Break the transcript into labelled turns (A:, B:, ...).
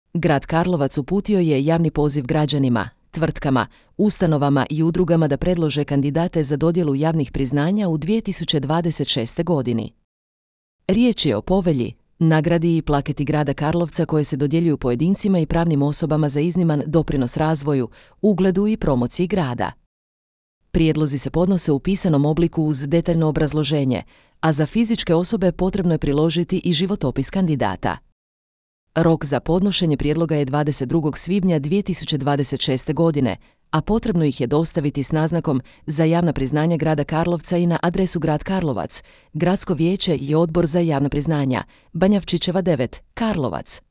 A: Grad Karlovac uputio je javni poziv građanima, tvrtkama, ustanovama i udrugama da predlože kandidate za dodjelu javnih priznanja u 2026. godini. Riječ je o povelji, nagradi i plaketi grada Karlovca koje se dodjeljuju pojedincima i pravnim osobama za izniman doprinos razvoju, ugledu i promociji grada. Prijedlozi se podnose u pisanom obliku uz detaljno obrazloženje, a za fizičke osobe potrebno je priložiti i životopis kandidata. Rok za podnošenje prijedloga je 22. svibnja 2026. godine, a potrebno ih je dostaviti s naznakom za javna priznanja grada Karlovca i na adresu Grad Karlovac, Gradsko vijeće i Odbor za javna priznanja, Banjavčićeva 9, Karlovac.